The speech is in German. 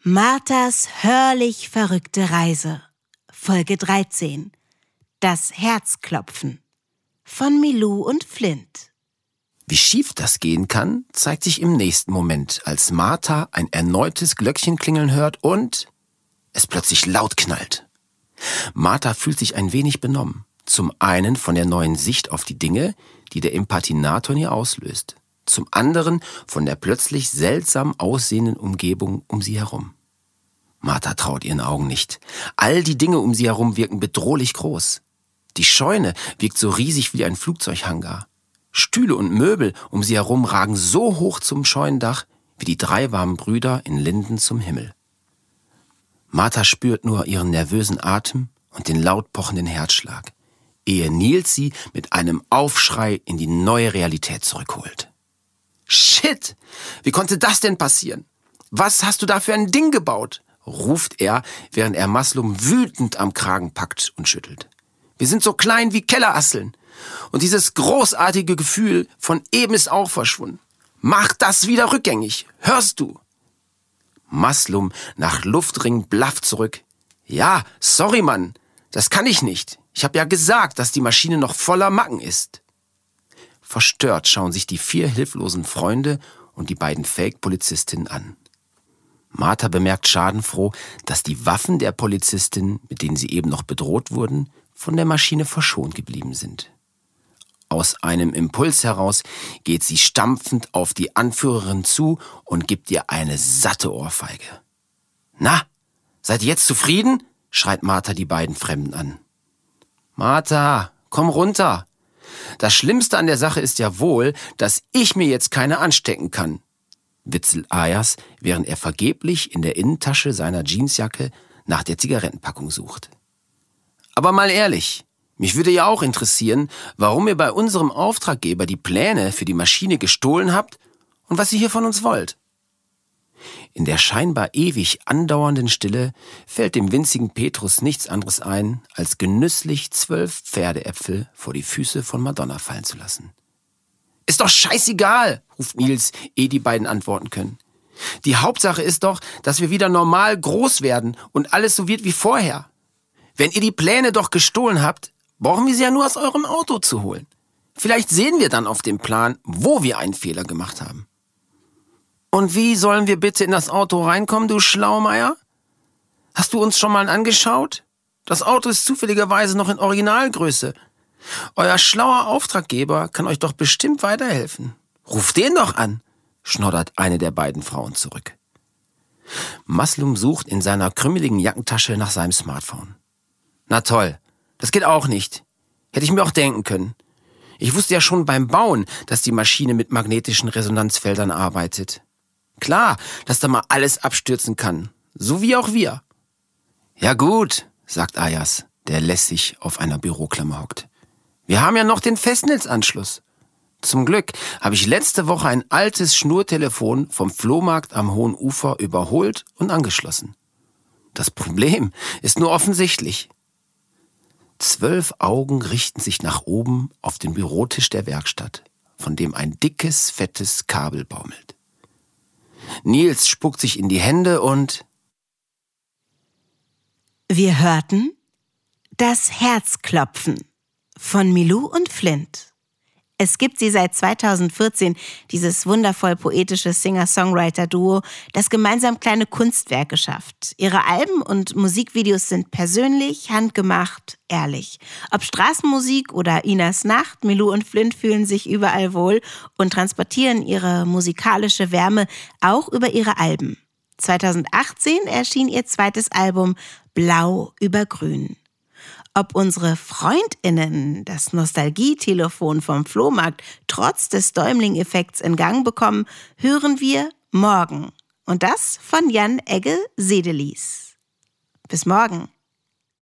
Marthas hörlich verrückte Reise. Folge 13. Das Herzklopfen. Von Milou und Flint. Wie schief das gehen kann, zeigt sich im nächsten Moment, als Martha ein erneutes Glöckchen klingeln hört und es plötzlich laut knallt. Martha fühlt sich ein wenig benommen. Zum einen von der neuen Sicht auf die Dinge, die der Impatinator in ihr auslöst. Zum anderen von der plötzlich seltsam aussehenden Umgebung um sie herum. Martha traut ihren Augen nicht. All die Dinge um sie herum wirken bedrohlich groß. Die Scheune wirkt so riesig wie ein Flugzeughangar. Stühle und Möbel um sie herum ragen so hoch zum Scheunendach wie die 3 warmen Brüder in Linden zum Himmel. Martha spürt nur ihren nervösen Atem und den laut pochenden Herzschlag, ehe Nils sie mit einem Aufschrei in die neue Realität zurückholt. »Shit! Wie konnte das denn passieren? Was hast du da für ein Ding gebaut?« ruft er, während er Maslum wütend am Kragen packt und schüttelt. »Wir sind so klein wie Kellerasseln. Und dieses großartige Gefühl von eben ist auch verschwunden. Mach das wieder rückgängig. Hörst du?« Maslum nach Luftring blafft zurück. »Ja, sorry, Mann. Das kann ich nicht. Ich habe ja gesagt, dass die Maschine noch voller Macken ist.« Verstört schauen sich die 4 hilflosen Freunde und die beiden Fake-Polizistinnen an. Martha bemerkt schadenfroh, dass die Waffen der Polizistin, mit denen sie eben noch bedroht wurden, von der Maschine verschont geblieben sind. Aus einem Impuls heraus geht sie stampfend auf die Anführerin zu und gibt ihr eine satte Ohrfeige. »Na, seid ihr jetzt zufrieden?« schreit Martha die beiden Fremden an. »Martha, komm runter. Das Schlimmste an der Sache ist ja wohl, dass ich mir jetzt keine anstecken kann«, witzelt Ayas, während er vergeblich in der Innentasche seiner Jeansjacke nach der Zigarettenpackung sucht. »Aber mal ehrlich, mich würde ja auch interessieren, warum ihr bei unserem Auftraggeber die Pläne für die Maschine gestohlen habt und was ihr hier von uns wollt.« In der scheinbar ewig andauernden Stille fällt dem winzigen Petrus nichts anderes ein, als genüsslich 12 Pferdeäpfel vor die Füße von Madonna fallen zu lassen. »Ist doch scheißegal«, ruft Nils, ehe die beiden antworten können. »Die Hauptsache ist doch, dass wir wieder normal groß werden und alles so wird wie vorher. Wenn ihr die Pläne doch gestohlen habt, brauchen wir sie ja nur aus eurem Auto zu holen. Vielleicht sehen wir dann auf dem Plan, wo wir einen Fehler gemacht haben.« »Und wie sollen wir bitte in das Auto reinkommen, du Schlaumeier? Hast du uns schon mal angeschaut? Das Auto ist zufälligerweise noch in Originalgröße. Euer schlauer Auftraggeber kann euch doch bestimmt weiterhelfen. Ruft den doch an«, schnoddert eine der beiden Frauen zurück. Maslum sucht in seiner krümmeligen Jackentasche nach seinem Smartphone. »Na toll, das geht auch nicht. Hätte ich mir auch denken können. Ich wusste ja schon beim Bauen, dass die Maschine mit magnetischen Resonanzfeldern arbeitet. Klar, dass da mal alles abstürzen kann, so wie auch wir.« »Ja gut«, sagt Ayas, der lässig auf einer Büroklammer hockt. »Wir haben ja noch den Festnetzanschluss. Zum Glück habe ich letzte Woche ein altes Schnurtelefon vom Flohmarkt am Hohen Ufer überholt und angeschlossen. Das Problem ist nur offensichtlich.« 12 Augen richten sich nach oben auf den Bürotisch der Werkstatt, von dem ein dickes, fettes Kabel baumelt. Nils spuckt sich in die Hände und... Wir hörten Das Herzklopfen von Milou und Flint. Es gibt sie seit 2014, dieses wundervoll poetische Singer-Songwriter-Duo, das gemeinsam kleine Kunstwerke schafft. Ihre Alben und Musikvideos sind persönlich, handgemacht, ehrlich. Ob Straßenmusik oder Inas Nacht, Milou und Flint fühlen sich überall wohl und transportieren ihre musikalische Wärme auch über ihre Alben. 2018 erschien ihr zweites Album Blau über Grün. Ob unsere FreundInnen das Nostalgietelefon vom Flohmarkt trotz des Däumling-Effekts in Gang bekommen, hören wir morgen. Und das von Jan Egge Sedelis. Bis morgen.